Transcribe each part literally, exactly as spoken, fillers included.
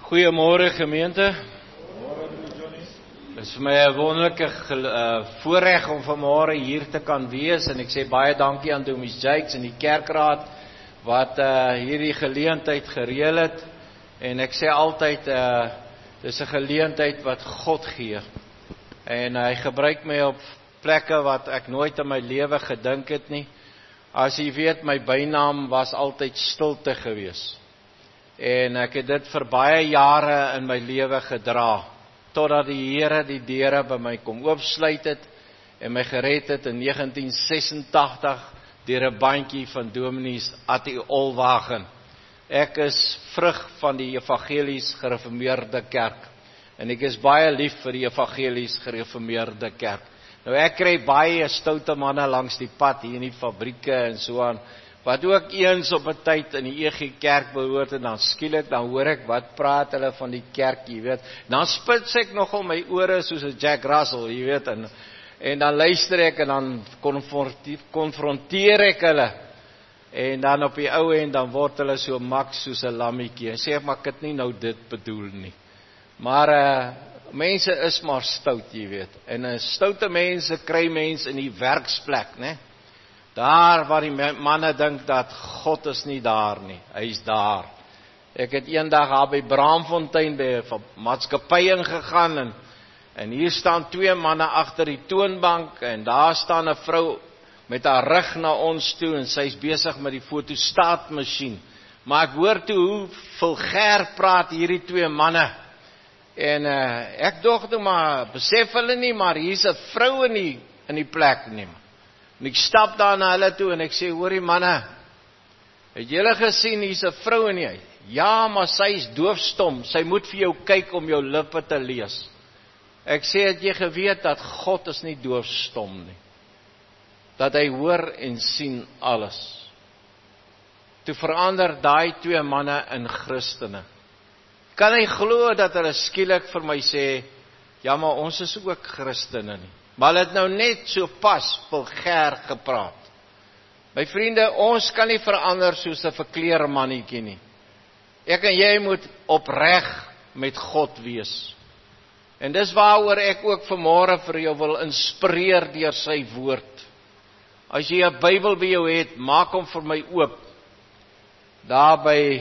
Goeiemôre gemeente. Het is vir my 'n wonderlike uh, voorreg om vanmôre hier te kan wees en ek sê baie dankie aan Domies Jakes en die kerkraad wat uh, hierdie geleentheid gereël het en ek sê altyd uh, dis 'n geleentheid wat God gee en hy gebruik my op plekke wat ek nooit in my lewe gedink het nie. As jy weet, my bynaam was altyd stilte gewees. En ek het dit vir baie jare in my lewe gedra, totdat die Here die deure by my kom oopsluit het, en my gered het in negentien sesentagtig, deur 'n bandjie van Dominees Attie Olwagen. Ek is vrug van die Evangelies Gereformeerde Kerk, en ek is baie lief vir die Evangelies Gereformeerde Kerk. Nou ek kry baie stoute manne langs die pad, hier in die fabrieke en so aan, wat ook eens op 'n tyd in die E G Kerk behoort en dan skielik, dan hoor ek wat praat hulle van die kerk, jy weet. Dan spits ek nogal my ore soos 'n Jack Russell, jy weet, en, en dan luister ek en dan konfronteer ek hulle. En dan op die ou end, dan word hulle so mak soos 'n lammetjie. En sê ek, maar ek het nie nou dit bedoel nie. Maar uh, mense is maar stout, jy weet. En uh, stoute mense kry mense in die werksplek, né? Daar waar die manne dink dat God is nie daar nie, hy is daar. Ek het eendag daar by Braamfontein by 'n maatskappy ingegaan en, en hier staan twee manne agter die toonbank en daar staan 'n vrou met haar rug na ons toe en sy is besig met die fotostaatmasjien. Maar ek hoor toe hoe vulgêr praat hierdie twee manne. En uh, ek dog toe maar, besef hulle nie, maar hier's 'n vrou in die, in die plek nie. En ek stap daar na hulle toe en ek sê, hoorie manne, het julle gesien, hier's 'n vrou in die, ja, maar sy is doofstom, sy moet vir jou kyk om jou lippe te lees. Ek sê, het jy geweet dat God is nie doofstom nie, dat hy hoor en sien alles. Toe verander daai twee manne in Christene. Kan hy glo dat hulle skielik vir my sê, ja, maar ons is ook Christene nie. Maar hulle het nou net so pas vulgêr gepraat. My vriende, ons kan nie verander soos 'n verkleerde mannetjie nie. Ek en jy moet opreg met God wees. En dis waaroor ek ook vanmôre vir jou wil inspireer deur sy woord. As jy 'n Bybel by jou het, maak hom vir my oop. Daar by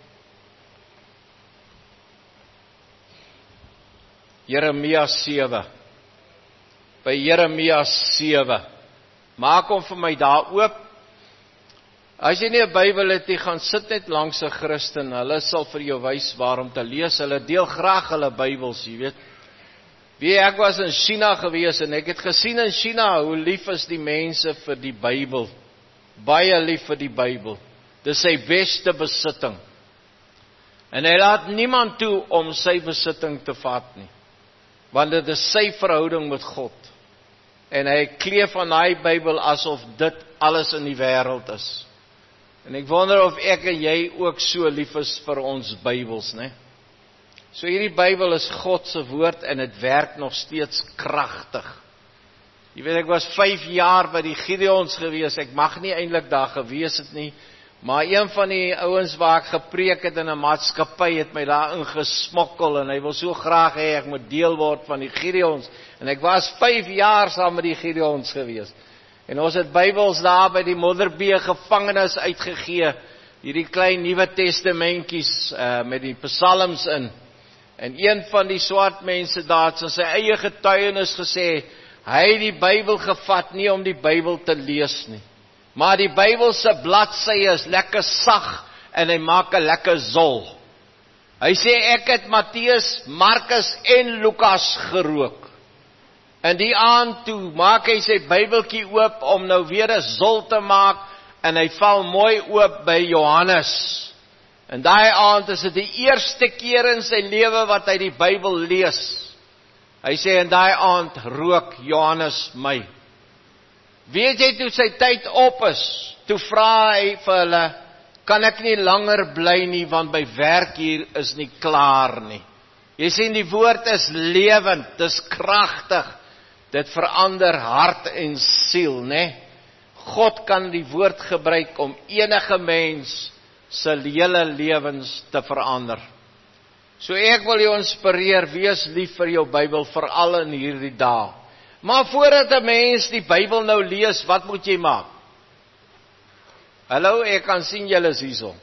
Jeremia sewe. By Jeremia sewe. Maak hom vir my daar oop. As jy nie 'n Bybel het nie, gaan sit net langs 'n Christen. Hulle sal vir jou wys waarom te lees. Hulle deel graag hulle Bybels, jy weet. Wie ek was in China gewees en ek het gesien in China hoe lief is die mense vir die Bybel. Baie lief vir die Bybel. Dis sy beste besitting. En hy laat niemand toe om sy besitting te vat nie. Want dit is sy verhouding met God. En hy kleef aan daai Bybel asof dit alles in die wêreld is. En ek wonder of ek en jy ook so lief is vir ons Bybels, né? So hierdie Bybel is God se woord en dit werk nog steeds kragtig. Jy weet, ek was vyf jaar by die Gideons gewees, ek mag nie eintlik daar gewees het nie, maar een van die ouens waar ek gepreek het in 'n maatskappy het my daar ingesmokkel en hy wil so graag hê ek moet deel word van die Gideons. En ek was vyf jaar saam met die Gideons gewees. En ons het Bybels daar by die Modderbee gevangenis uitgegee, hierdie klein Nuwe Testamentjies uh, met die psalms in. En een van die swart mense daar het sy eie getuienis gesê, hy het die Bybel gevat nie om die Bybel te lees nie. Maar die Bybel se bladsye is lekker sag en hy maak 'n lekker zol. Hy sê ek het Matteus, Markus en Lukas gerook. En die aand toe maak hy sy Bybeltjie oop om nou weer 'n zol te maak en hy val mooi oop by Johannes. En daai aand is dit die eerste keer in sy lewe wat hy die Bybel lees. Hy sê en daai aand rook Johannes my. Weet jy, toe sy tyd op is, toe vra hy vir hulle, kan ek nie langer bly nie, want my werk hier is nie klaar nie. Jy sien, die woord is lewend, dis kragtig, dit verander hart en siel, né? God kan die woord gebruik om enige mens se hele lewens te verander. So ek wil jou inspireer, wees lief vir jou Bybel, veral in hierdie dae. Maar voordat 'n mens die Bybel nou lees, wat moet jy maak? Hallo, ek kan sien julle is hierso.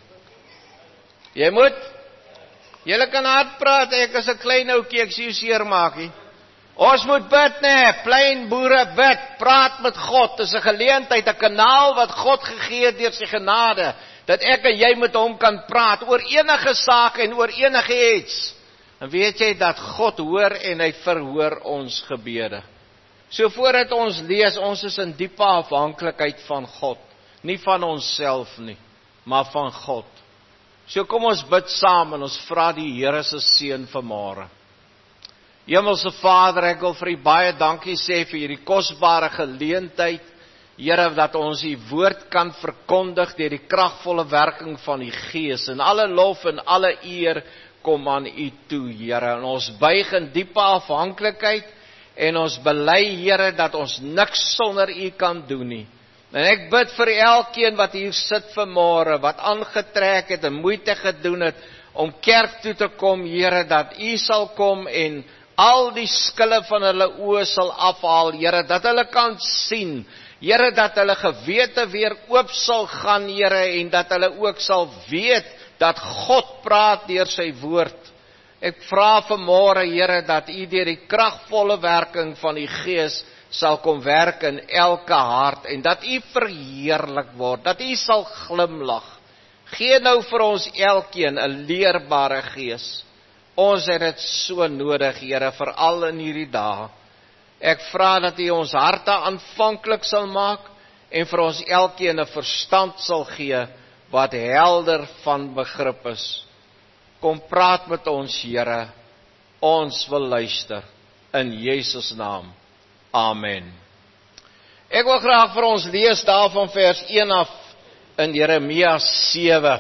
Jy moet, julle kan hard praat, ek is 'n klein ouetjie, ek sien jou seer maak nie. Ons moet bid, nee, plein boere bid, praat met God, dis 'n geleentheid, 'n kanaal wat God gegee het deur sy genade, dat ek en jy met hom kan praat, oor enige saak en oor enige iets. En weet jy dat God hoor en hy verhoor ons gebede. So voordat ons lees, ons is in diepe afhanklikheid van God, nie van onsself nie, maar van God. So kom ons bid saam en ons vra die Here se seën vanmôre. Hemelse Vader, ek wil vir U baie dankie sê vir hierdie kosbare geleentheid, Here, dat ons U woord kan verkondig deur die kragvolle werking van die Gees, en alle lof en alle eer kom aan U toe, Here, en ons buig in diepe afhanklikheid, en ons bely, Here, dat ons niks sonder U kan doen nie. En ek bid vir elkeen wat hier sit vanmôre, wat aangetrek het en moeite gedoen het om kerk toe te kom, Here, dat U sal kom en al die skille van hulle oë sal afhaal, Here, dat hulle kan sien, Here, dat hulle gewete weer oop sal gaan, Here, en dat hulle ook sal weet dat God praat deur sy woord. Ek vra vanmôre, Here, dat U deur die kragvolle werking van die Gees sal kom werk in elke hart, en dat U verheerlik word, dat U sal glimlag. Gee nou vir ons elkeen 'n leerbare gees. Ons het dit so nodig, Here, veral in hierdie dae. Ek vra dat U ons harte aanvanklik sal maak, en vir ons elkeen 'n verstand sal gee, wat helder van begrip is. Kom praat met ons, Here, ons wil luister, in Jesus naam. Amen. Ek wil graag vir ons lees daarvan vers een af in Jeremia sewe.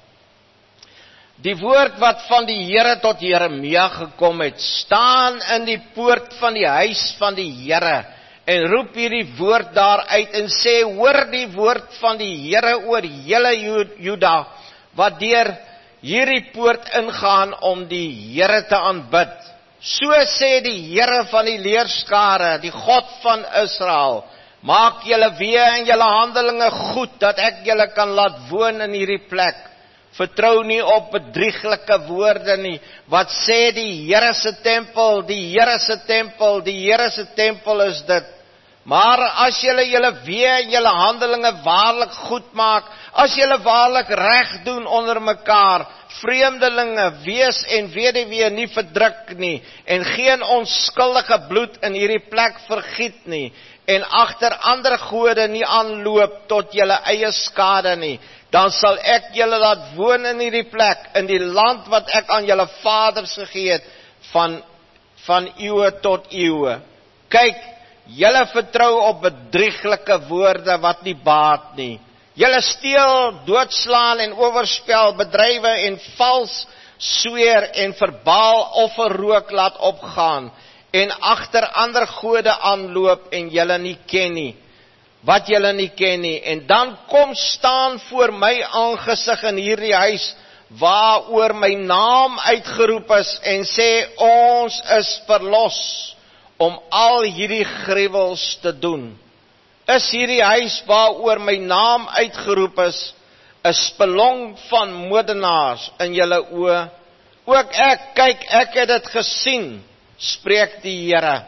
Die woord wat van die Here tot Jeremia gekom het, staan in die poort van die huis van die Here, en roep hierdie woord daar uit en sê, hoor die woord van die Here oor hele Juda, wat deur hierdie poort ingaan om die Here te aanbid. So sê die Here van die leerskare, die God van Israel, maak julle weë en julle handelinge goed, dat ek julle kan laat woon in hierdie plek. Vertrou nie op bedrieglike woorde nie, wat sê die Here se tempel, die Here se tempel, die Here se tempel is dit. Maar as julle julle weë en julle handelinge waarlik goed maak, as julle waarlik reg doen onder mekaar, vreemdelinge, wees en weduwee nie verdruk nie, en geen onskuldige bloed in hierdie plek vergiet nie, en agter ander gode nie aanloop tot julle eie skade nie, dan sal ek julle laat woon in hierdie plek, in die land wat ek aan julle vaders gegee het, van, van eeuwe tot eeuwe. Kyk, julle vertrou op bedrieglike woorde wat nie baat nie. Julle steel, doodslaan en oorspel, bedrywe en vals sweer en verbaal offerrook laat opgaan, en agter ander gode aanloop en julle nie ken nie, wat julle nie ken nie, en dan kom staan voor my aangesig in hierdie huis, waaroor my naam uitgeroep is, en sê, ons is verlos, om al hierdie gruwels te doen. Is hierdie huis waaroor my naam uitgeroep is, 'n spelong van moordenaars in julle oë? Ook ek, kyk, ek het dit gesien, spreek die Here.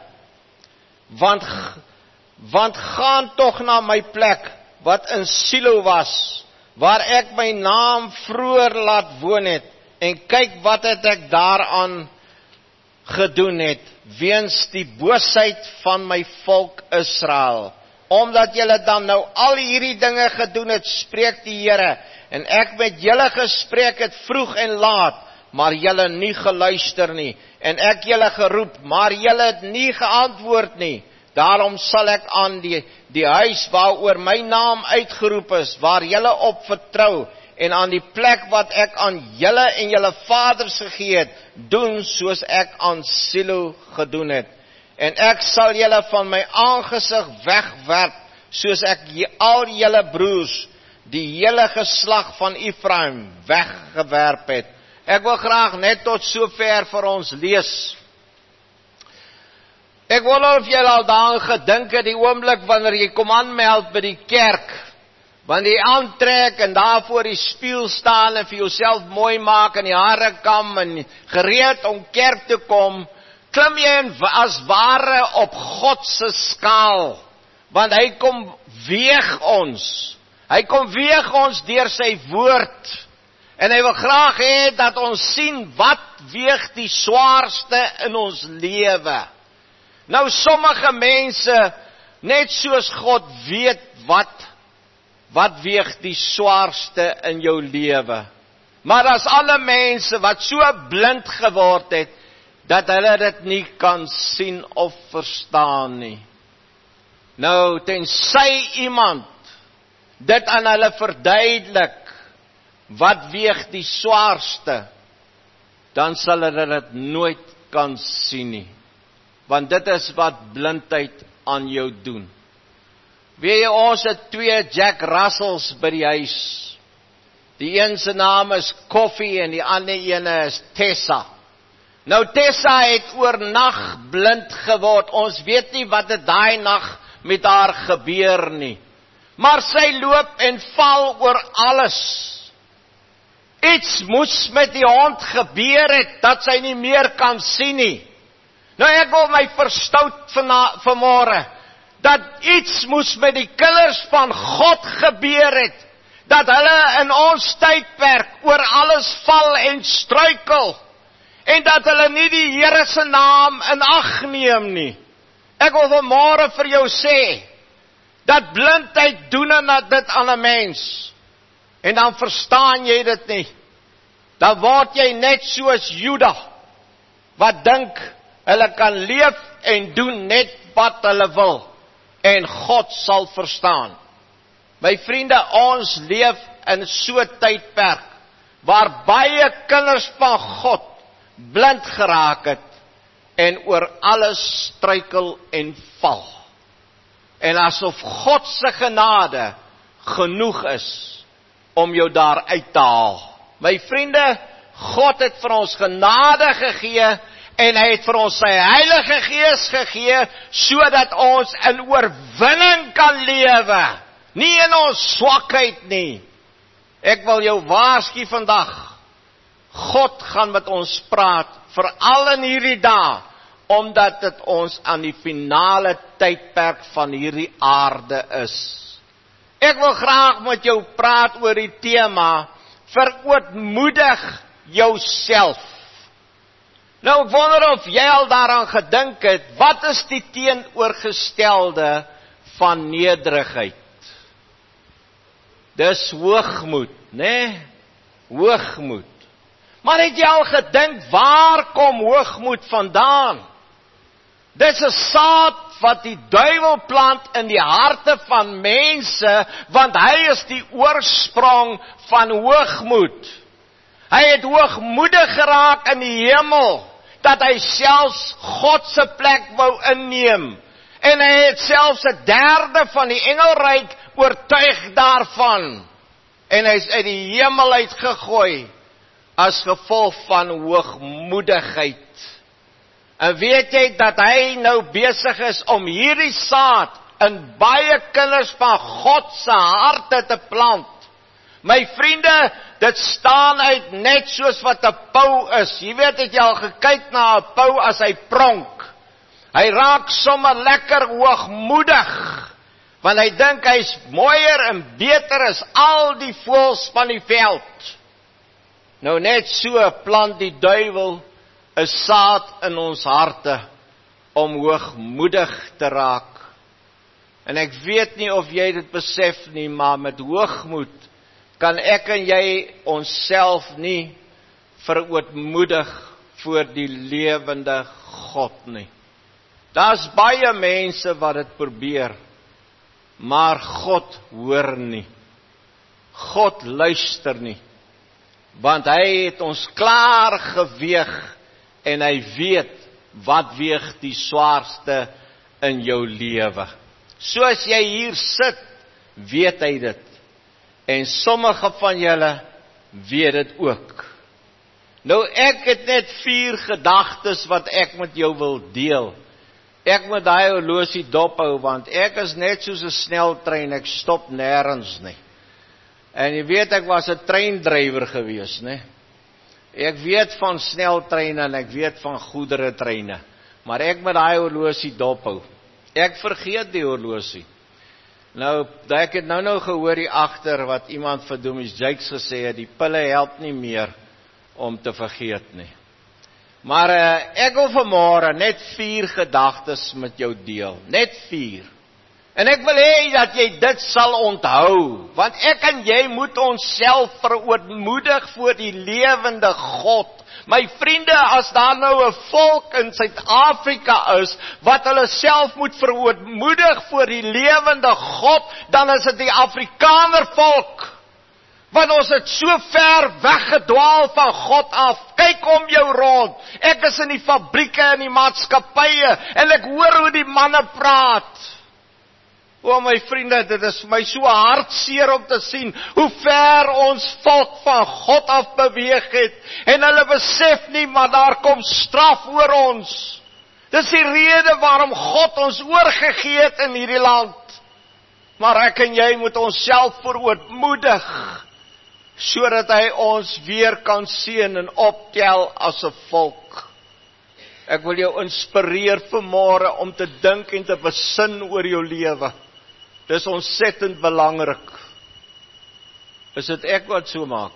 Want, want gaan tog na my plek, wat in Silo was, waar ek my naam vroeër laat woon het, en kyk wat het ek daaraan gedoen het, weens die boosheid van my volk Israel. Omdat julle dan nou al hierdie dinge gedoen het, spreek die Here, en ek met julle gespreek het vroeg en laat, maar julle nie geluister nie, en ek julle geroep, maar julle het nie geantwoord nie. Daarom sal ek aan die, die huis waaroor my naam uitgeroep is, waar julle op vertrou, en aan die plek wat ek aan julle en julle vaders gegee het, doen soos ek aan Silo gedoen het. En ek sal julle van my aangesig wegwerp, soos ek al julle broers, die hele geslag van Ephraim, weggewerp het. Ek wil graag net tot sover vir ons lees. Ek wonder of jy al daaraan gedink het, die oomblik wanneer jy kom aanmeld by die kerk, wanneer jy aantrek en daar voor die spieël staan en vir jouself mooi maak en die hare kam en gereed om kerk te kom, klim jy as ware op God se skaal, want hy kom weeg ons. Hy kom weeg ons deur sy woord. En hy wil graag hê dat ons sien wat weeg die swaarste in ons lewe. Nou sommige mense, net soos God weet wat, wat weeg die swaarste in jou lewe. Maar as alle mense wat so blind geword het, dat hulle dit nie kan sien of verstaan nie. Nou, tensy iemand dit aan hulle verduidelik, wat weeg die swaarste, dan sal hulle dit nooit kan sien nie. Want dit is wat blindheid aan jou doen. Weet jy, ons het twee Jack Russells by die huis. Die een se naam is Koffie en die ander ene is Tessa. Nou Tessa het oornag blind geword. Ons weet nie wat het daai nag met haar gebeur nie. Maar sy loop en val oor alles. Iets moes met die hond gebeur het, dat sy nie meer kan sien nie. Nou ek wil my verstout vanmôre, dat iets moes met die kinders van God gebeur het, dat hulle in ons tydperk oor alles val en struikel, en dat hulle nie die Here se naam in ag neem nie. Ek wil vanmôre vir jou sê, dat blindheid doen en dit aan 'n mens, en dan verstaan jy dit nie. Dan word jy net soos Juda, wat dink, hulle kan leef en doen net wat hulle wil, en God sal verstaan. My vriende, ons leef in so 'n tydperk, waar baie kinders van God blind geraak het, en oor alles struikel en val. En asof God se genade genoeg is, om jou daar uit te haal. My vriende, God het vir ons genade gegee, en hy het vir ons sy Heilige Gees gegee, sodat ons in oorwinning kan lewe, nie in ons swakheid nie. Ek wil jou waarsku vandag, God gaan met ons praat, veral in hierdie dae, omdat dit ons aan die finale tydperk van hierdie aarde is. Ek wil graag met jou praat oor die tema, verootmoedig jouself. Nou ek wonder of jy al daaraan gedink het, wat is die teenoorgestelde van nederigheid? Dis hoogmoed, né? Hoogmoed. Maar het jy al gedink, waar kom hoogmoed vandaan? Dis 'n saad wat die duiwel plant in die harte van mense, want hy is die oorsprong van hoogmoed. Hy het hoogmoedig geraak in die hemel, dat hy selfs God se plek wou inneem. En hy het selfs 'n derde van die engelryk oortuig daarvan. En hy is uit die hemel uitgegooi, as gevolg van hoogmoedigheid. En weet jy dat hy nou besig is om hierdie saad in baie kinders van God se harte te plant? My vriende, dit staan uit net soos wat 'n pou is. Jy weet, het jy al gekyk na 'n pou as hy pronk? Hy raak sommer lekker hoogmoedig, want hy dink hy's mooier en beter as al die voëls van die veld. Nou net so plant die duiwel 'n saad in ons harte om hoogmoedig te raak. En ek weet nie of jy dit besef nie, maar met hoogmoed kan ek en jy onsself nie verootmoedig voor die lewende God nie. Daar's baie mense wat dit probeer, maar God hoor nie. God luister nie, want hy het ons klaar geweeg, en hy weet wat weeg die swaarste in jou lewe. Soos jy hier sit, weet hy dit. En sommige van julle weet dit ook. Nou ek het net vier gedagtes wat ek met jou wil deel. Ek moet daai horlosie dophou, want ek is net soos 'n sneltrein, ek stop nêrens nie. En jy weet, ek was 'n treindrywer gewees, né? Ek weet van sneltreine en ek weet van goederetreine, maar ek moet daai horlosie dophou. Ek vergeet die horlosie. Nou, ek het nou nou gehoor hier agter wat iemand vir Domies Jakes gesê het, die pille help nie meer om te vergeet nie. Maar uh, ek wil vanmôre net vier gedagtes met jou deel, net vier. En ek wil hê dat jy dit sal onthou, want ek en jy moet onsself verootmoedig voor die lewende God. My vriende, as daar nou 'n volk in Suid-Afrika is, wat hulle self moet verootmoedig voor die lewende God, dan is dit die Afrikaner volk. Want ons het so ver weggedwaal van God af. Kyk om jou rond. Ek is in die fabrieke en die maatskappye, en ek hoor hoe die manne praat. O my vriende, dit is vir my so hartseer om te sien hoe ver ons volk van God af beweeg het, en hulle besef nie, maar daar kom straf oor ons. Dis die rede waarom God ons oorgegee het in hierdie land. Maar ek en jy moet onsself verootmoedig, sodat hy ons weer kan seën en optel as 'n volk. Ek wil jou inspireer vanmôre om te dink en te besin oor jou lewe. Dis ontsettend belangrik. Is dit ek wat so maak?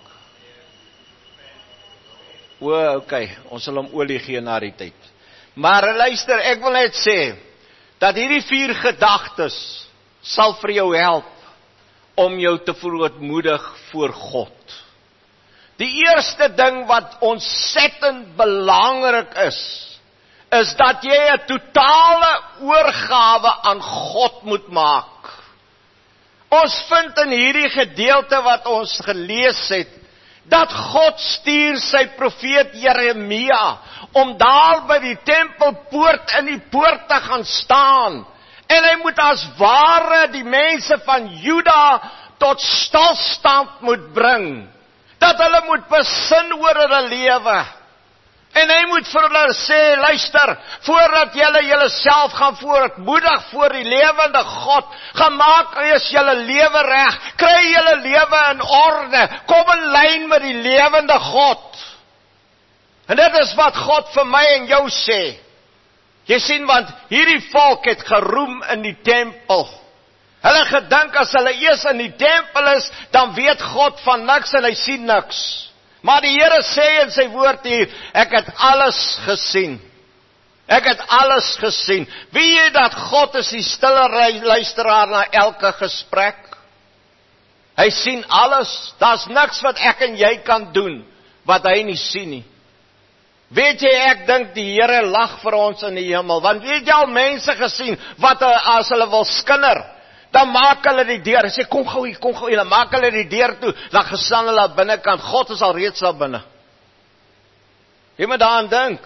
O, okay, ons sal hom olie gee na die tyd. Maar luister, ek wil net sê, dat hierdie vier gedagtes sal vir jou help om jou te verootmoedig voor God. Die eerste ding wat ontsettend belangrik is, is dat jy 'n totale oorgawe aan God moet maak. Ons vind in hierdie gedeelte wat ons gelees het, dat God stuur sy profeet Jeremia om daar by die tempelpoort in die poort te gaan staan. En hy moet as ware die mense van Juda tot stilstand moet bring. Dat hulle moet besin oor hulle lewe. En hy moet vir hulle sê, luister, voordat julle julleself gaan verootmoedig voor die lewende God, gaan maak eers julle lewe reg, kry julle lewe in orde, kom in lyn met die lewende God. En dit is wat God vir my en jou sê. Jy sien, want hierdie volk het geroem in die tempel. Hulle gedink as hulle eers in die tempel is, dan weet God van niks en hy sien niks. Maar die Here sê in sy woord hier, ek het alles gesien. Ek het alles gesien. Weet jy dat God is die stille luisteraar na elke gesprek? Hy sien alles. Daar's niks wat ek en jy kan doen, wat hy nie sien nie. Weet jy, ek dink die Here lag vir ons in die hemel, want weet jy al mense gesien, wat as hulle wil skinder, dan maak hulle die deur, sê, kom gou hier, kom gou hier, dan maak hulle die deur toe, dan gestaan hulle aan binnekant, God is al reeds daar binne. Jy moet daaraan dink.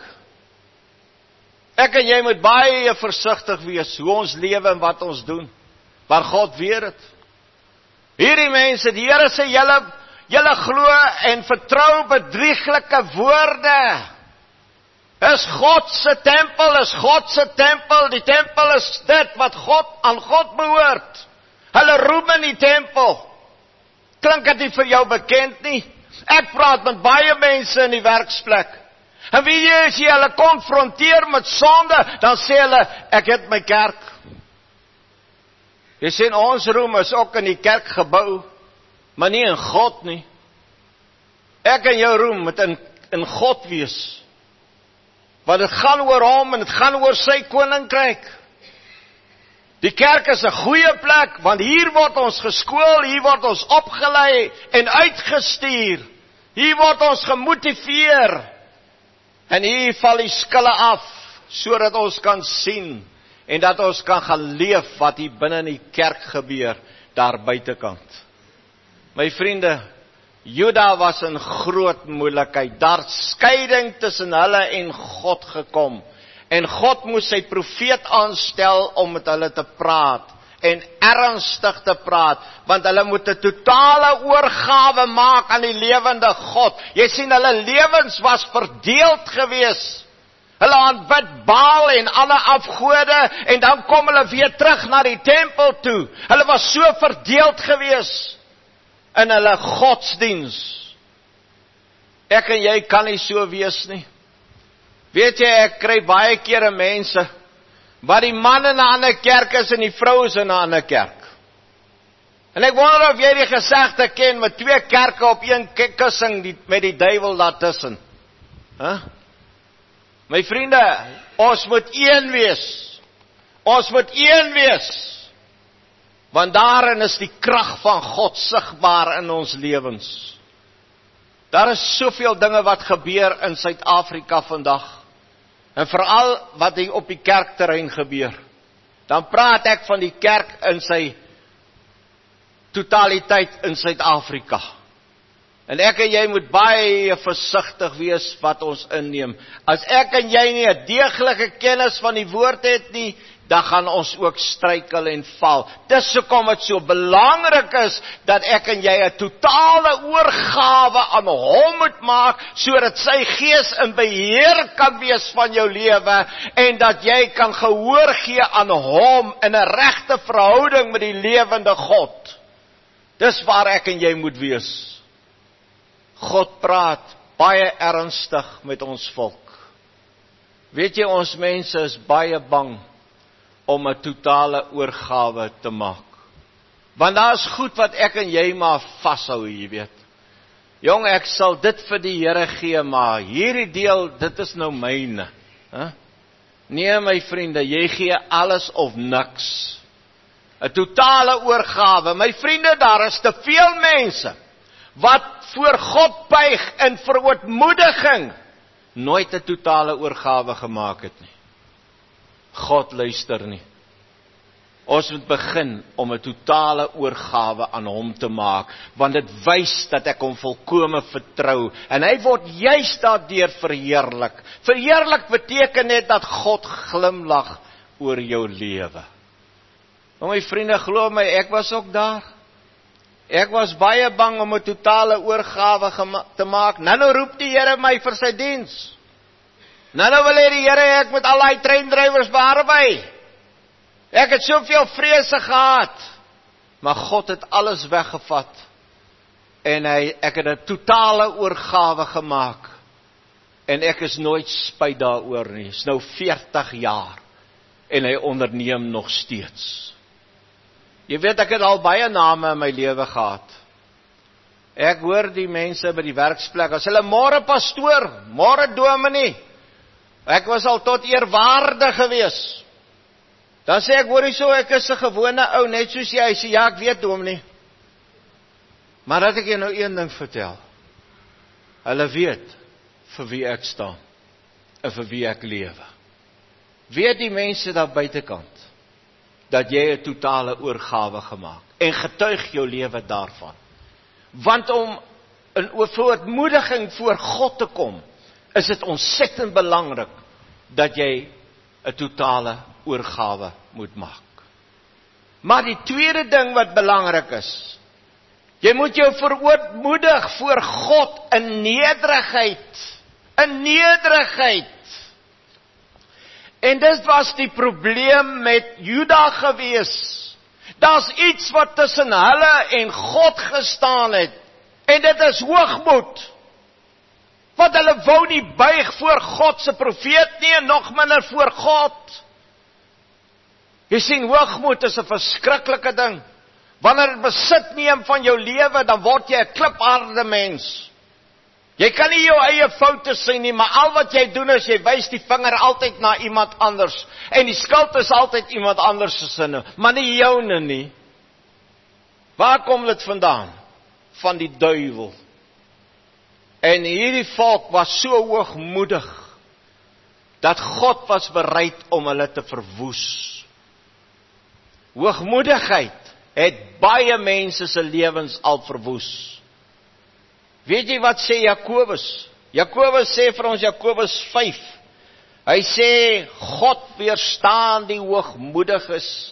Ek en jy moet baie versigtig wees, hoe ons lewe en wat ons doen, maar God weet het. Hierdie mense, die Here sê, julle, julle glo en vertrou bedrieglike woorde. Is God se tempel, is God se tempel, die tempel is dit wat God aan God behoort. Hulle roem in die tempel. Klink dit nie vir jou bekend nie? Ek praat met baie mense in die werksplek. En wie jy as jy hulle konfronteer met sonde, dan sê hulle, ek het my kerk. Jy sien, ons roem is ook in die kerkgebou, maar nie in God nie. Ek en jou roem moet in, in God wees. Want het gaan oor hom en het gaan oor sy koninkryk. Die kerk is 'n goeie plek, want hier word ons geskool, hier word ons opgelei en uitgestuur. Hier word ons gemotiveer. En hier val die skille af, sodat ons kan sien en dat ons kan gaan leef wat hier binne in die kerk gebeur, daar buitekant. My vriende, Juda was in groot moeilikheid. Daar skeiding tussen hulle en God gekom. En God moes sy profeet aanstel om met hulle te praat. en ernstig te praat, want hulle moet 'n totale oorgawe maak aan die lewende God. Jy sien, hulle lewens was verdeeld gewees. Hulle aanbid Baal en ander afgode, en dan kom hulle weer terug na die tempel toe. Hulle was so verdeeld gewees in hulle godsdiens. Ek en jy kan nie so wees nie. Weet jy, ek kry baie kere mense, wat die man in 'n ander kerk is en die vrou is in 'n ander kerk. En ek wonder of jy die gesegde ken, met twee kerke op een kussing die, met die duiwel daartussen. Huh? My vriende, ons moet een wees. Ons moet een wees. Want daarin is die krag van God sigbaar in ons lewens. Daar is soveel dinge wat gebeur in Suid-Afrika vandag. En veral wat hier op die kerkterrein gebeur. Dan praat ek van die kerk in sy totaliteit in Suid-Afrika. En ek en jy moet baie versigtig wees wat ons inneem. As ek en jy nie 'n deeglike kennis van die woord het nie, dan gaan ons ook struikel en val. Dis hoekom dit so belangrik is, dat ek en jy 'n totale oorgawe aan hom moet maak, sodat sy gees in beheer kan wees van jou lewe, en dat jy kan gehoor gee aan hom, in 'n regte verhouding met die lewende God. Dis waar ek en jy moet wees. God praat baie ernstig met ons volk. Weet jy, ons mense is baie bang om 'n totale oorgawe te maak. Want daar is goed wat ek en jy maar vashou, jy weet. Jong, ek sal dit vir die Here gee, maar hierdie deel, dit is nou myne. Huh? Nee, my vriende, jy gee alles of niks. 'n Totale oorgawe. My vriende, daar is te veel mense wat voor God buig in verootmoediging nooit 'n totale oorgawe gemaak het nie. God luister nie. Ons moet begin om 'n totale oorgawe aan hom te maak, want dit wys dat ek hom volkome vertrou, en hy word juist daardeur verheerlik. Verheerlik beteken net dat God glimlag oor jou lewe. Maar my vriende, glo my, ek was ook daar. Ek was baie bang om 'n totale oorgawe gema- te maak. Nou nou roep die Here my vir sy diens. Nou nou wil hy die Here ek met al die treindrywers bearbei. Ek het soveel vrese gehad, maar God het alles weggevat. En hy, ek het 'n totale oorgawe gemaak. En ek is nooit spyt daaroor nie. Is nou veertig jaar. En hy onderneem nog steeds. Jy weet, ek het al baie name in my lewe gehad. Ek hoor die mense by die werksplek, as hulle môre pastoor, môre dominee. Ek was al tot eerwaarde gewees. Dan sê ek, hoor jy so, ek is 'n gewone ou, net soos jy. Hy sê, ja, ek weet, dominee. Maar dat ek jy nou een ding vertel. Hulle weet vir wie ek staan, en vir wie ek lewe. Weet die mense daar buitekant, dat jy 'n totale oorgawe gemaak, en getuig jou lewe daarvan. Want om in verootmoediging voor God te kom, is dit ontsettend belangrik, dat jy 'n totale oorgawe moet maak. Maar die tweede ding wat belangrik is, jy moet jou verootmoedig voor God in nederigheid, in nederigheid. En dit was die probleem met Juda gewees. Daar's iets wat tussen hulle en God gestaan het, en dit is hoogmoed. Want hulle wou nie buig voor God se profeet nie, en nog minder voor God. Jy sien, hoogmoed is 'n verskriklike ding. Wanneer dit besit neem van jou lewe, dan word jy 'n klipharde mens. Jy kan nie jou eie foute sien nie, maar al wat jy doen is, jy wys die vinger altyd na iemand anders, en die skuld is altyd iemand anders se sinne, maar nie joune nie. Waar kom dit vandaan? Van die duiwel. En hierdie volk was so hoogmoedig, dat God was bereid om hulle te verwoes. Hoogmoedigheid het baie mense se lewens al verwoes. Weet jy wat sê Jakobus? Jakobus sê vir ons, Jakobus vyf, hy sê, God weerstaan die hoogmoediges,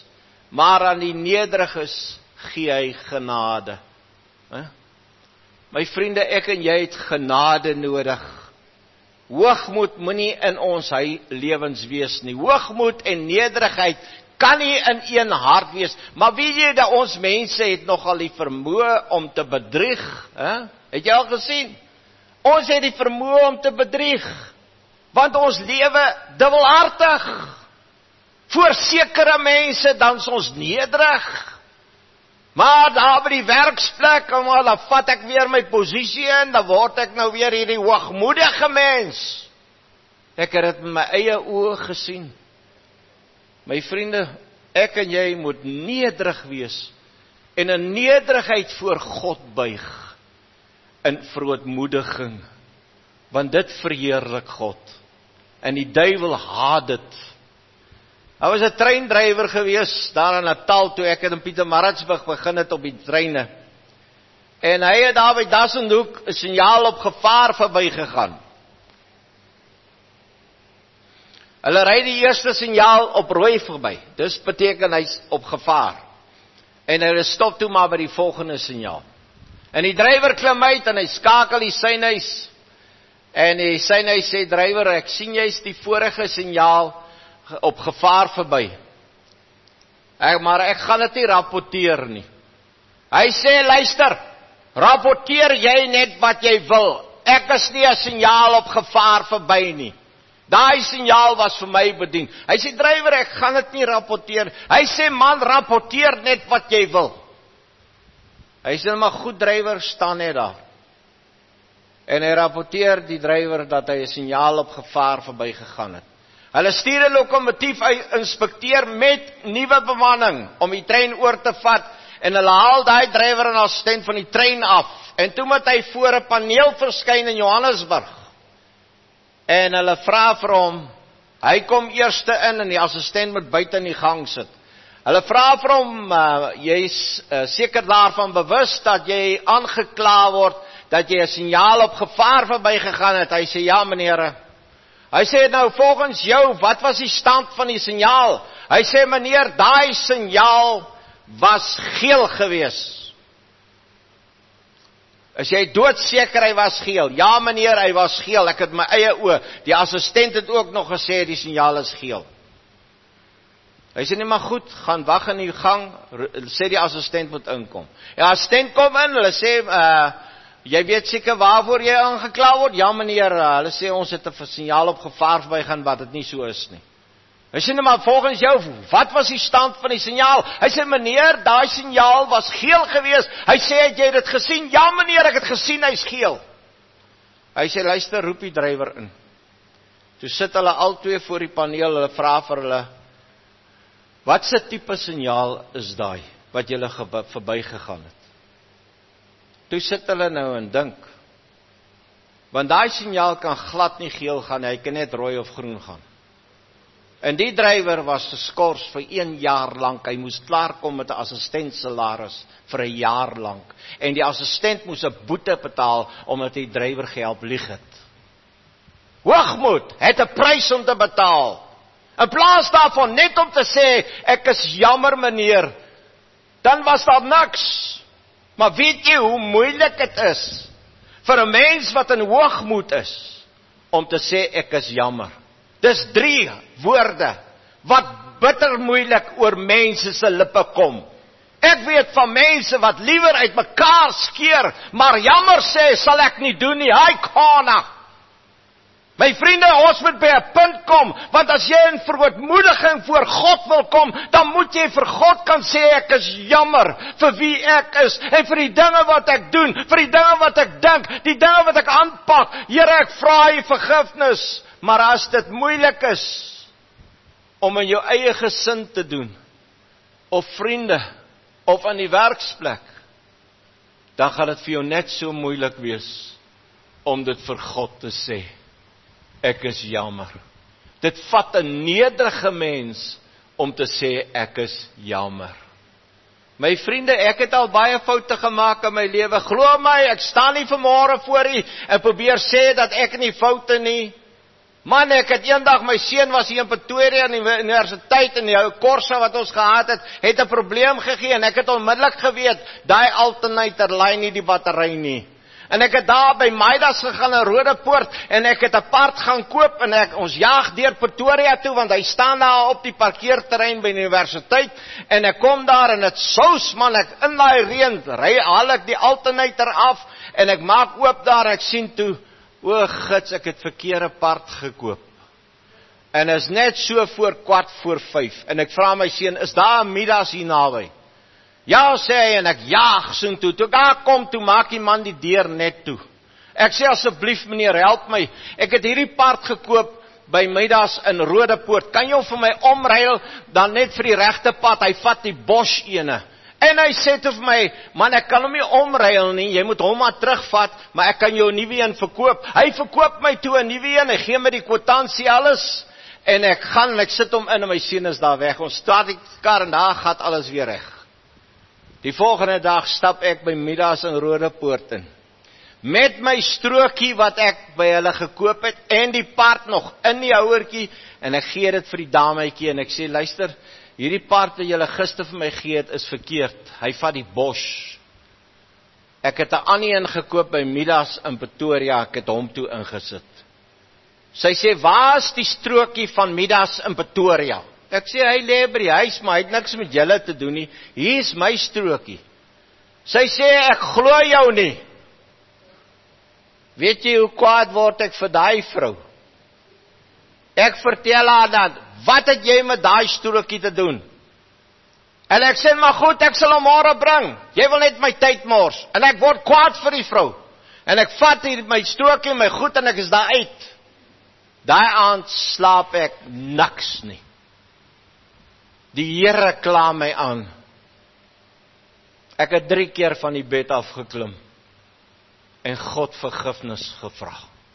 maar aan die nederiges gee hy genade. He? My vriende, ek en jy het genade nodig. Hoogmoed moenie in ons hy lewens wees nie. Hoogmoed en nederigheid kan nie in een hart wees. Maar weet jy dat ons mense het nogal die vermoë om te bedrieg? He? Het jy al gesien? Ons het die vermoë om te bedrieg. Want ons lewe dubbelhartig. Voor sekere mense dan is ons nederig. Maar daar by die werksplek, maar dan vat ek weer my posisie in, dan word ek nou weer hierdie hoogmoedige mens. Ek het dit met my eie oë gesien. My vriende, ek en jy moet nederig wees en in nederigheid voor God buig, in verootmoediging, want dit verheerlik God. En die duiwel haat dit. Hy was 'n treindrywer gewees daar in Natal toe ek in Pietermaritzburg begin het op die treine. En hy het daar by Dassenhoek 'n signaal op gevaar verbygegaan. Hulle ry die eerste signaal op rooi verby. Dis beteken hy's op gevaar. En hy stop toe maar by die volgende signaal. En die drywer klim uit en hy skakel die synhuis. En die synhuis sê, drywer, ek sien jy's die vorige signaal op gevaar verby. Ek, maar ek gaan dit nie rapporteer nie. Hy sê, luister, rapporteer jy net wat jy wil. Ek is nie 'n signaal op gevaar verby nie. Daai signaal was vir my bedien. Hy sê, drywer, ek gaan dit nie rapporteer. Hy sê, man, rapporteer net wat jy wil. Hy sê, maar goed, drywer, staan net daar. En hy rapporteer die drywer dat hy 'n signaal op gevaar verby gegaan het. Hulle stuur 'n lokomotief inspekteer met nuwe bemanning om die trein oor te vat en hulle haal daai drywer en assistent van die trein af. En toe moet hy voor 'n paneel verskyn in Johannesburg. En hulle vra vir hom, hy kom eerste in en die assistent moet buite in die gang sit. Hulle vra vir hom, uh, jy's uh, seker daarvan bewus dat jy aangekla word dat jy 'n signaal op gevaar verbygegaan het. Hy sê, ja meneer. Hy sê, nou volgens jou, wat was die stand van die signaal? Hy sê, meneer, daai signaal was geel gewees. Is jy doodseker hy was geel? Ja meneer, hy was geel, ek het my eie oë. Die assistent het ook nog gesê, die signaal is geel. Hy sê, nee maar goed, gaan wag in die gang, sê die assistent moet inkom. Die assistent kom in, hulle sê, uh, jy weet seker waarvoor jy aangekla word? Ja meneer, hulle sê ons het 'n signaal op gevaar verbygaan wat dit nie so is nie. Hy sê, maar volgens jou, wat was die stand van die signaal? Hy sê, meneer, daai signaal was geel gewees. Hy sê, het jy dit gesien? Ja meneer, ek het gesien, hy's geel. Hy sê, luister, roep die drywer in. Toe sit hulle albei voor die paneel, hulle vra vir hulle, wat se tipe signaal is daai, wat julle verbygegaan het? Toe sit hulle nou en dink, want daai signaal kan glad nie geel gaan, hy kan net rooi of groen gaan. En die drywer was geskort vir een jaar lank, hy moes klaarkom met 'n assistent salaris vir 'n jaar lank, en die assistent moes 'n boete betaal, omdat die drywer gehelp lieg het. Hoogmoed het 'n prys om te betaal, in plaas daarvan net om te sê, ek is jammer meneer, dan was daar niks. Maar weet jy hoe moeilik dit is vir 'n mens wat in hoogmoed is om te sê ek is jammer? Dis drie woorde wat bitter moeilik oor mense se lippe kom. Ek weet van mense wat liewer uit mekaar skeer, maar jammer sê sal ek nie doen nie. Hy kana. My vriende, ons moet by 'n punt kom, want as jy in verootmoediging voor God wil kom, dan moet jy vir God kan sê, ek is jammer vir wie ek is, en vir die dinge wat ek doen, vir die dinge wat ek dink, die dinge wat ek aanpak. Here, ek vra U vergifnis, maar as dit moeilik is, om in jou eie gesin te doen, of vriende, of aan die werksplek, dan gaan dit vir jou net so moeilik wees, om dit vir God te sê. Ek is jammer. Dit vat 'n nederige mens om te sê ek is jammer. My vriende, ek het al baie foute gemaak in my lewe. Glo my, ek staan nie vanmôre voor U en probeer sê dat ek nie foute nie. Man, ek het eendag, my seun was hier in Pretoria in die universiteit, en die korsa wat ons gehad het, het 'n probleem gegee, en ek het onmiddellik geweet, daai alternator lei nie die battery nie. En ek het daar by Midas gegaan in Rodepoort, en ek het 'n part gaan koop, en ek, ons jaag deur Pretoria toe, want hy staan daar op die parkeerterrein by die universiteit, en ek kom daar, en het sous, man, ek in daai reën, ry, haal ek die alternator af, en ek maak oop daar, en ek sien toe, o gits, ek het verkeerde part gekoop. En is net so voor kwart voor vyf, en ek vra my seun, is daar 'n Midas hier naby? Ja, sê hy, en ek jaag soen toe. Toe ek daar kom, toe maak die man die deur net toe. Ek sê, asseblief meneer, help my. Ek het hierdie part gekoop by Midas in Rodepoort. Kan jy vir my omruil, dan net vir die regte pad? Hy vat die Bosch ene. En hy sê toe vir my, man, ek kan hom nie omruil nie, jy moet hom maar terugvat, maar ek kan jou 'n nuwe een verkoop. Hy verkoop my toe 'n nuwe een, hy gee my die kwitansie alles, en ek gaan, en ek sit hom in, en my seun is daar weg. Ons start die kar, en daar gaan alles weer reg. Die volgende dag stap ek by Midas in Rodepoort in, met my strokie wat ek by hulle gekoop het, en die part nog in die houertjie, en ek gee dit vir die dametjie, en ek sê, luister, hierdie part wat julle gister vir my gee het, is verkeerd. Hy vat die Bosch. Ek het 'n ander een gekoop by Midas in Pretoria, ek het hom toe ingesit. Sy sê, waar is die strokie van Midas in Pretoria? Ek sê, hy lê by die huis, maar hy het niks met julle te doen nie. Hier is my strokie. Sy sê, ek glo jou nie. Weet jy hoe kwaad word ek vir daai vrou? Ek vertel haar dan, wat het jy met daai strokie te doen? En ek sê, maar goed, ek sal hom môre bring. Jy wil net my tyd mors. En ek word kwaad vir die vrou. En ek vat hier my strokie, my goed, en ek is daar uit. Daai aand slaap ek niks nie. Die Here kla my aan. Ek het drie keer van die bed afgeklim en God vergifnis gevra.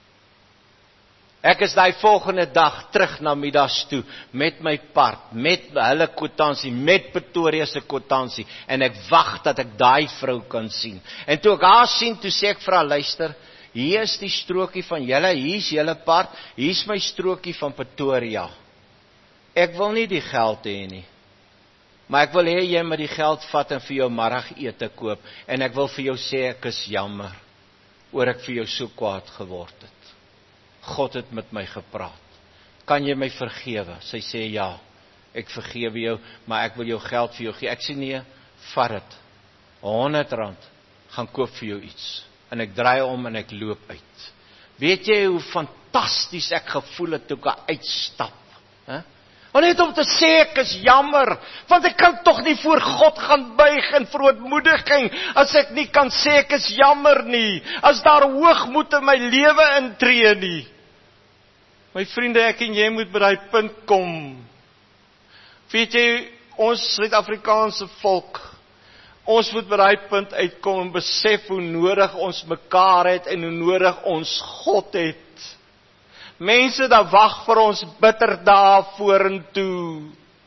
Ek is daai volgende dag terug na Midas toe, met my part, met hulle kwitansie, met Pretoria se kwitansie, en ek wag dat ek daai vrou kan sien. En toe ek haar sien, toe sê ek vir haar, luister, hier is die strokie van julle, hier is julle part, hier is my strokie van Pretoria. Ek wil nie die geld hê nie, maar ek wil hê jy met die geld vat en vir jou middagete koop, en ek wil vir jou sê, ek is jammer, oor ek vir jou so kwaad geword het. God het met my gepraat. Kan jy my vergewe? Sy sê ja, ek vergewe jou, maar ek wil jou geld vir jou gee. Ek sê nee, vat dit. honderd rand, gaan koop vir jou iets. En ek draai om en ek loop uit. Weet jy hoe fantasties ek gevoel het toe ek uitstap? Hè? Maar net om te sê ek is jammer, want ek kan tog nie voor God gaan buig in verootmoediging, as ek nie kan sê ek is jammer nie, as daar hoogmoed in my lewe intree nie. My vriende, ek en jy moet by daai punt kom. Weet jy, ons Suid-Afrikaanse volk, ons moet by daai punt uitkom en besef hoe nodig ons mekaar het en hoe nodig ons God het. Mense daar wag vir ons bitter dae vorentoe.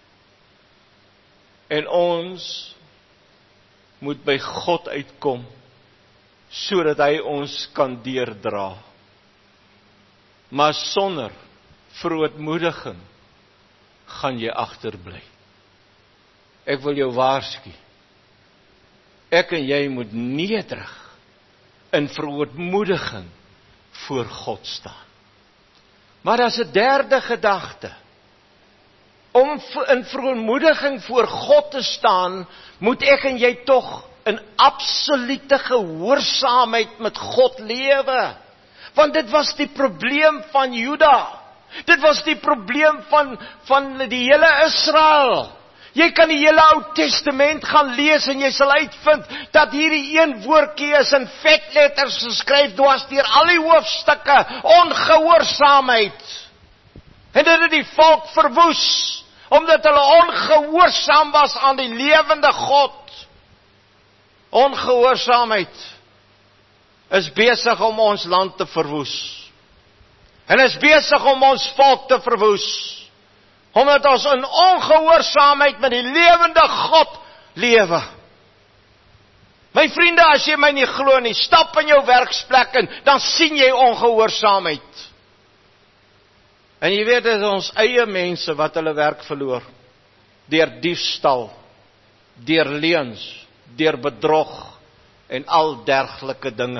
En ons moet by God uitkom, sodat hy ons kan deurdra. Maar sonder verootmoediging gaan jy agterbly. Ek wil jou waarsku. Ek en jy moet nederig in verootmoediging voor God staan. Maar daar's 'n derde gedagte. Om in verootmoediging voor God te staan, moet ek en jy tog in absolute gehoorsaamheid met God lewe. Want dit was die probleem van Juda. Dit was die probleem van, van die hele Israel. Jy kan die hele Ou Testament gaan lees en jy sal uitvind dat hierdie een woordjie is in vetletters geskryf dwars deur al die hoofstukke, ongehoorsaamheid. En dit het die volk verwoes, omdat hulle ongehoorsaam was aan die lewende God. Ongehoorsaamheid is besig om ons land te verwoes. En is besig om ons volk te verwoes. Omdat ons in ongehoorsaamheid met die lewende God lewe. My vriende, as jy my nie glo nie, stap in jou werksplek in, dan sien jy ongehoorsaamheid. En jy weet, dit is ons eie mense wat hulle werk verloor. Deur diefstal, deur leuns, deur bedrog en al dergelike dinge.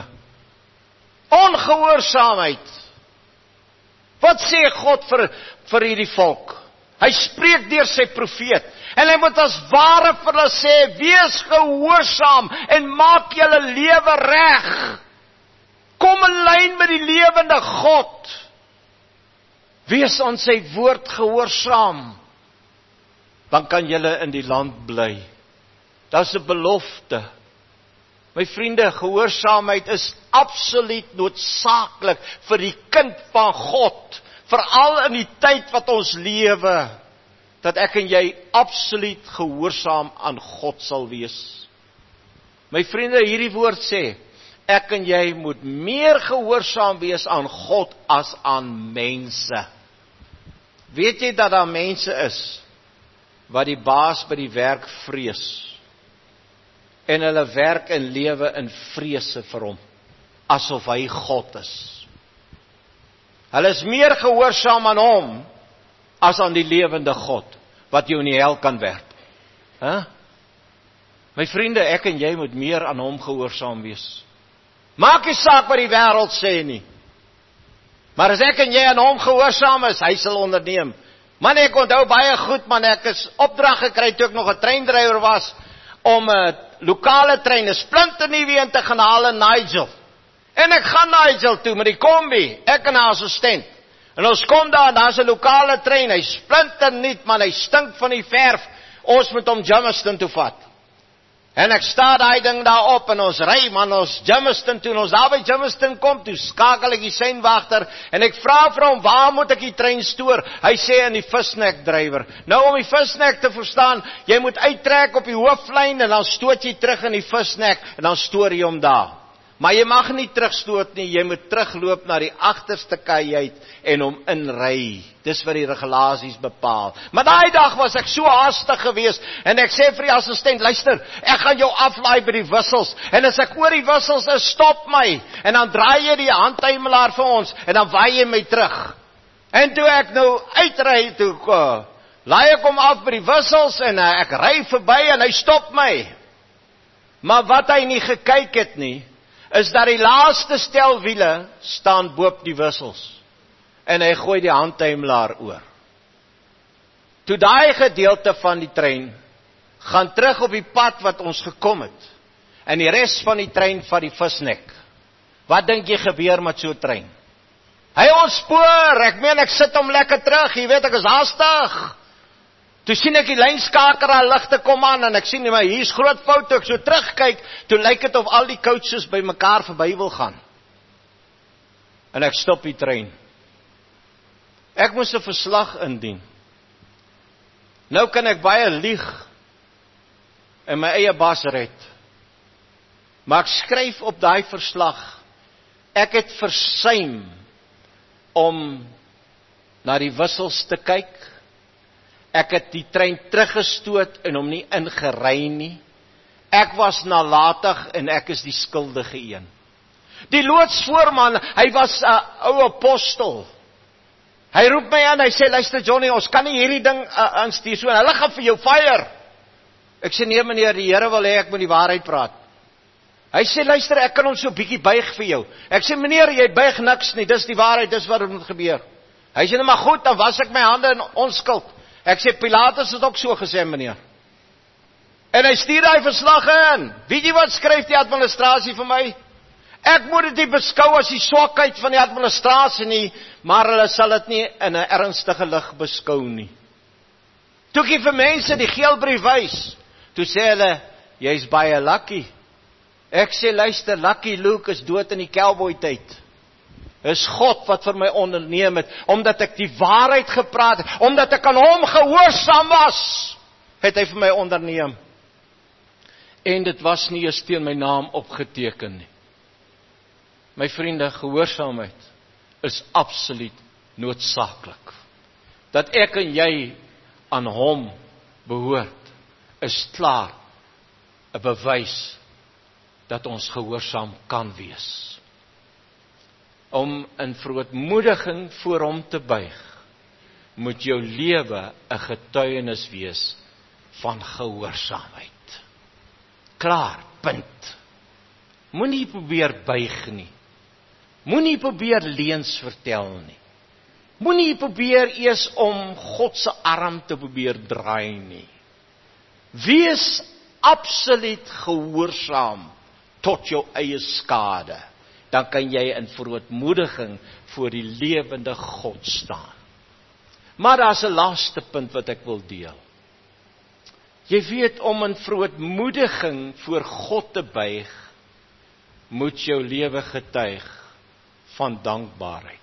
Ongehoorsaamheid. Wat sê God vir, vir hierdie volk? Hy spreek deur sy profeet. En hy moet as ware vir hulle sê, wees gehoorsaam en maak julle lewe reg. Kom in lyn met die lewende God. Wees aan sy woord gehoorsaam. Dan kan julle in die land bly. Dit is 'n belofte. My vriende, gehoorsaamheid is absoluut noodsaaklik vir die kind van God. Veral in die tyd wat ons lewe. Dat ek en jy absoluut gehoorsaam aan God sal wees. My vriende, hierdie woord sê, ek en jy moet meer gehoorsaam wees aan God as aan mense. Weet jy dat daar mense is, wat die baas by die werk vrees, en hulle werk en lewe in vrese vir hom, asof hy God is. Hulle is meer gehoorsaam aan hom, as aan die lewende God, wat jou in die hel kan werp. Huh? My vriende, ek en jy moet meer aan hom gehoorsaam wees. Maak nie saak wat die wêreld sê nie. Maar as ek en jy aan hom gehoorsaam is, hy sal onderneem. Man, ek onthou baie goed, man, ek is opdrag gekry toe ek nog 'n treindrywer was, om 'n lokale trein, 'n splinternuwe een te gaan haal in Nigel. En ek gaan Nigel toe met die kombi, ek en 'n assistent. En ons kom daar, en daar's 'n lokale trein, hy splinternuut, man, hy stink van die verf. Ons moet hom Germiston toe vat. En ek sta daai ding daar op, en ons ry, man, ons Germiston toe, en ons daar by Germiston kom, toe skakel ek die seinwagter, en ek vra vir hom, waar moet ek die trein stoor? Hy sê in die visnek drywer. Nou om die visnek te verstaan, jy moet uittrek op die hooflyn, en dan stoot jy terug in die visnek, en dan stoor jy hom daar. Maar jy mag nie terugstoot nie, jy moet terugloop na die agterste kajuit en hom inry. Dis wat die regulasies bepaal. Maar daai dag was ek so haastig geweest en ek sê vir die assistent, luister, ek gaan jou aflaai by die wissels. En as ek oor die wissels is, stop my. En dan draai jy die handtuimelaar vir ons en dan waai jy my terug. En toe ek nou uitry, toe uh, laai ek hom af by die wissels en uh, ek ry verby en hy stop my. Maar wat hy nie gekyk het nie, is dat die laaste stel wiele staan boop die wissels. En hy gooi die handtuimelaar oor. Toe daai gedeelte van die trein gaan terug op die pad wat ons gekom het. En die res van die trein van die visnek. Wat dink jy gebeur met so 'n trein? Hy ontspoor, ek meen ek sit hom lekker terug, jy weet ek is haastig. Toe sien ek die lynskakeraar ligte kom aan en ek sien maar hier's groot fout, toe ek so terugkyk, toe lyk dit of al die coaches by mekaar verby wil gaan. En ek stop die trein. Ek moes 'n verslag indien. Nou kan ek baie lieg en my eie bas red. Maar ek skryf op daai verslag, ek het versuim om na die wissels te kyk. Ek het die trein teruggestoot en hom nie ingery nie. Ek was nalatig en ek is die skuldige een. Die loodsvoorman, hy was 'n ou apostel. Hy roep my aan, hy sê, luister Johnny, ons kan nie hierdie ding uh, aanstuur so, en hulle gaan vir jou fire. Ek sê, nee meneer, die Here wil hê ek moet die waarheid praat. Hy sê, luister, ek kan hom so bietjie buig vir jou. Ek sê, meneer, jy buig niks nie, dis die waarheid, dis wat moet gebeur. Hy sê, nou maar goed, dan was ek my hande in onskuld. Ek sê, Pilatus het ook so gesê, meneer. En hy stuur daai verslag in. Weet jy wat skryf die administrasie vir my? Ek moet dit nie beskou as die swakheid van die administrasie nie, maar hulle sal dit nie in 'n ernstige lig beskou nie. Toe ek vir mense die geelbrief wys, toe sê hulle, jy's baie lucky. Ek sê, luister, Lucky Luke is dood in die cowboy tyd. Is God wat vir my onderneem het, omdat ek die waarheid gepraat het, omdat ek aan hom gehoorsaam was, het hy vir my onderneem. En dit was nie eens teen my naam opgeteken nie. My vriende, gehoorsaamheid is absoluut noodsaaklik. Dat ek en jy aan hom behoort, is klaar 'n bewys dat ons gehoorsaam kan wees. Om in verootmoediging voor hom te buig moet jou lewe 'n getuienis wees van gehoorsaamheid. Klaar, punt. Moenie probeer buig nie. Moenie probeer leuns vertel nie. Moenie probeer eers om God se arm te probeer draai nie. Wees absoluut gehoorsaam tot jou eie skade. Dan kan jy in verootmoediging voor die lewende God staan. Maar daar's 'n laaste punt wat ek wil deel. Jy weet, om in verootmoediging voor God te buig, moet jou lewe getuig van dankbaarheid.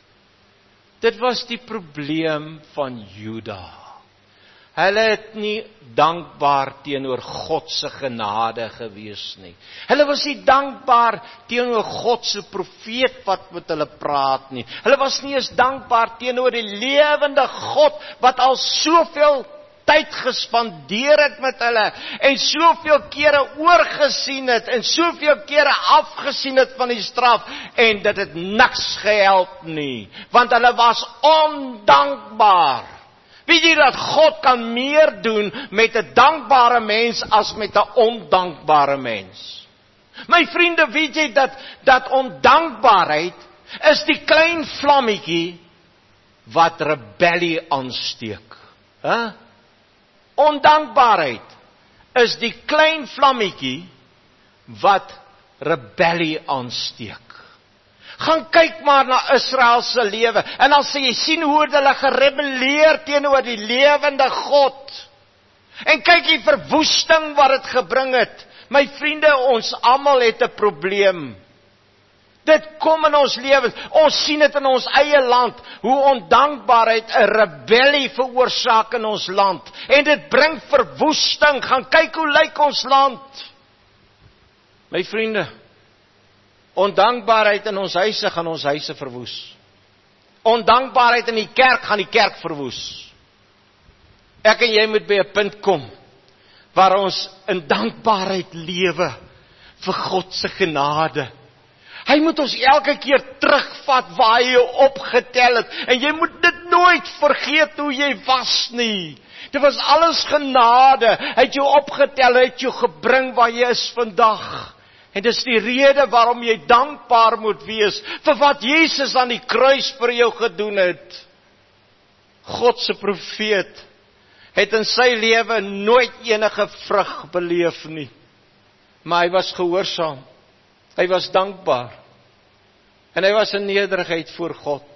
Dit was die probleem van Juda. Hulle het nie dankbaar teenoor God se genade gewees nie. Hulle was nie dankbaar teenoor God se profeet wat met hulle praat nie. Hulle was nie eens dankbaar teenoor die lewende God wat al soveel tyd gespandeer het met hulle en soveel kere oorgesien het en soveel kere afgesien het van die straf en dit het niks gehelp nie, want hulle was ondankbaar. Weet jy dat God kan meer doen met 'n dankbare mens as met 'n ondankbare mens? My vriende, weet jy dat dat ondankbaarheid is die klein vlammetjie wat rebellie aansteek. Hè? Ondankbaarheid is die klein vlammetjie wat rebellie aansteek. Gaan kyk maar na Israel se lewe en dan sê jy sien hoe hulle gerebelleer teenoor die lewende God. En kyk die verwoesting wat dit gebring het. My vriende, ons almal het 'n probleem. Dit kom in ons lewens. Ons sien dit in ons eie land, hoe ondankbaarheid 'n rebellie veroorsaak in ons land. En dit bring verwoesting. Gaan kyk hoe lyk ons land. My vriende, ondankbaarheid in ons huise gaan ons huise verwoes. Ondankbaarheid in die kerk gaan die kerk verwoes. Ek en jy moet by 'n punt kom waar ons in dankbaarheid lewe vir God se genade. Hy moet ons elke keer terugvat waar hy jou opgetel het. En jy moet dit nooit vergeet hoe jy was nie. Dit was alles genade. Hy het jou opgetel, hy het jou gebring waar jy is vandag. En dis die rede waarom jy dankbaar moet wees vir wat Jesus aan die kruis vir jou gedoen het. God se profeet het in sy lewe nooit enige vrug beleef nie. Maar hy was gehoorsaam. Hy was dankbaar. En hy was in nederigheid voor God.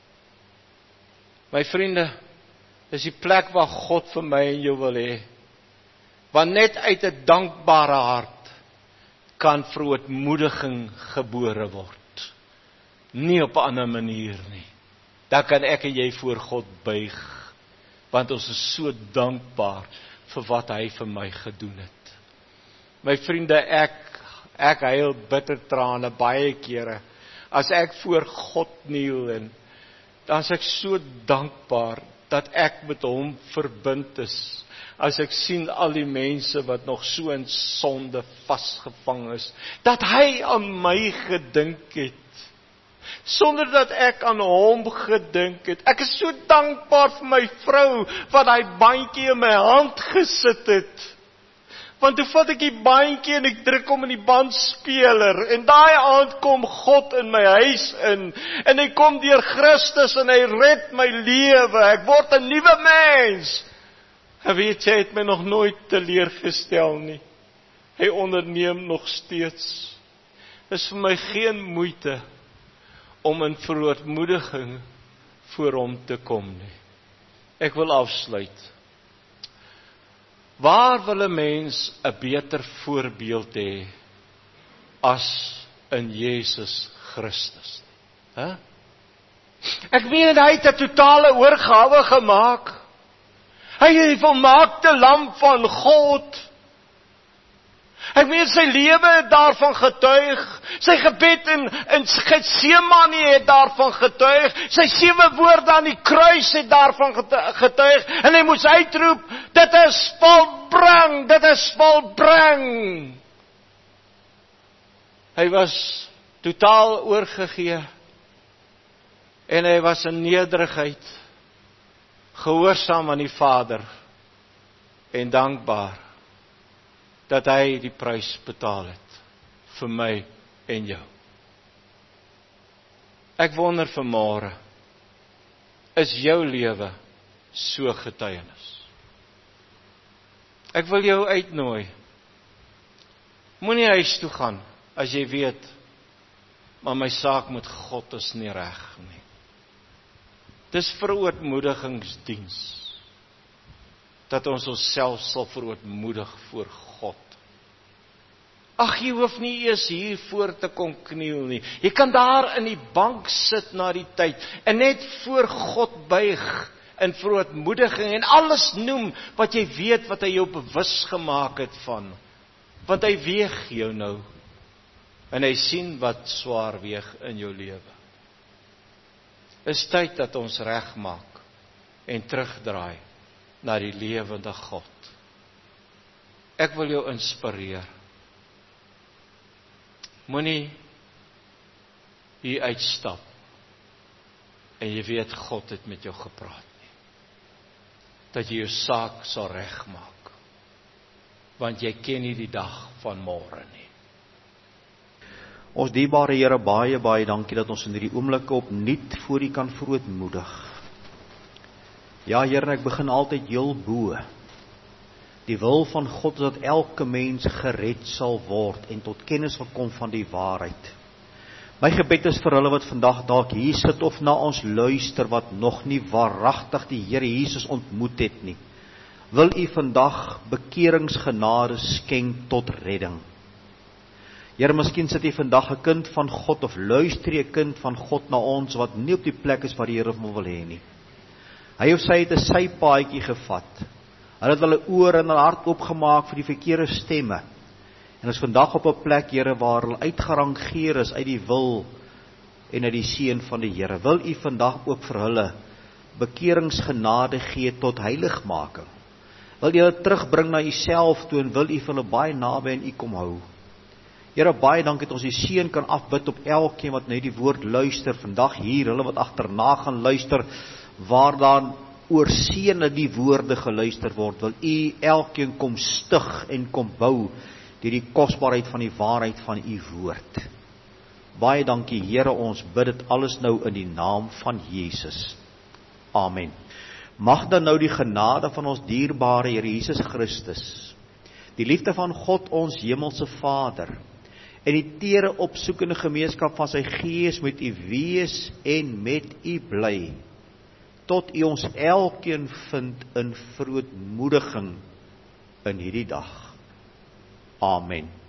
My vriende, dis die plek waar God vir my en jou wil hê. Want net uit 'n dankbare hart kan verootmoediging gebore word. Nie op 'n ander manier nie. Dan kan ek en jy voor God buig. Want ons is so dankbaar vir wat hy vir my gedoen het. My vriende, ek ek huil bitter trane baie kere as ek voor God kniel en dan is ek so dankbaar dat ek met hom verbind is. As ek sien al die mense wat nog so in sonde vasgevang is, dat hy aan my gedink het, sonder dat ek aan hom gedink het. Ek is so dankbaar vir my vrou, wat hy bandjie in my hand gesit het. Want toe vat ek die bandjie en ek druk hom in die bandspeler, en daai aand kom God in my huis in, en hy kom deur Christus en hy red my lewe, ek word 'n nuwe mens. En weet jy, het my nog nooit teleurgestel nie. Hy onderneem nog steeds. Is vir my geen moeite om in verootmoediging voor hom te kom nie. Ek wil afsluit. Waar wil 'n mens 'n beter voorbeeld hê as in Jesus Christus? Hè? Ek weet hy het 'n totale oorgawe gemaak. Hy is die volmaakte lam van God. Ek weet sy lewe het daarvan getuig. Sy gebed in, in Getsemane het daarvan getuig. Sy sewe woorde aan die kruis het daarvan getuig. En hy moes uitroep, dit is volbring, dit is volbring. Hy was totaal oorgegee. En hy was in nederigheid. gehoorsaam aan die Vader en dankbaar dat hy die prys betaal het vir my en jou. Ek wonder vanmôre, is jou lewe so getuienis? Ek wil jou uitnooi, moenie huis toe gaan as jy weet, maar my saak met God is nie reg nie. Dis verootmoedigingsdiens, dat ons onsself sal verootmoedig voor God. Ag, jy hoef nie eers hier voor te kom kniel nie. Jy kan daar in die bank sit na die tyd, en net voor God buig, in verootmoediging, en alles noem, wat jy weet, wat hy jou bewus gemaak het van. Want hy weeg jou nou, en hy sien wat swaar weeg in jou lewe. Is tyd dat ons regmaak, en terugdraai, na die lewende God. Ek wil jou inspireer. Moenie hier uitstap, en jy weet God het met jou gepraat nie. Dat jy jou saak sal regmaak, want jy ken nie die dag van môre nie. Ons dierbare Here, baie, baie dankie dat ons in hierdie oomblikke opnuut voor U kan verootmoedig. Ja, Here, ek begin altyd heel bo. Die wil van God is dat elke mens gered sal word en tot kennis sal kom van die waarheid. My gebed is vir hulle wat vandag dalk hier sit of na ons luister, wat nog nie waaragtig die Here Jesus ontmoet het nie. Wil U vandag bekeringsgenade skenk tot redding. Here, miskien sit jy vandag 'n kind van God, of luister jy 'n kind van God na ons, wat nie op die plek is waar die Here hom wil hê nie. Hy of sy het 'n sypaadjie gevat. Hulle het hulle oor en hulle hart oopgemaak vir die verkeerde stemme. En ons vandag op 'n plek, Here, waar hulle uitgerangeer is uit die wil en uit die seën van die Here. Wil U vandag ook vir hulle bekeringsgenade gee tot heiligmaking. Wil U hulle terugbring na U self toe, en wil U vir hulle baie naby aan U kom hou. Here, baie dankie dat ons die seën kan afbid op elkeen wat na die woord luister, vandag hier, hulle wat agterna gaan luister, waar dan oor seën na die woorde geluister word, wil U elkeen kom stig en kom bou, deur die kosbaarheid van die waarheid van U woord. Baie dankie, Here, ons bid dit alles nou in die naam van Jesus. Amen. Mag dan nou die genade van ons dierbare Here Jesus Christus, die liefde van God ons hemelse Vader, en die tere opsoekende gemeenskap van sy Gees met U wees en met U bly, tot U ons elkeen vind in verootmoediging in hierdie dag. Amen.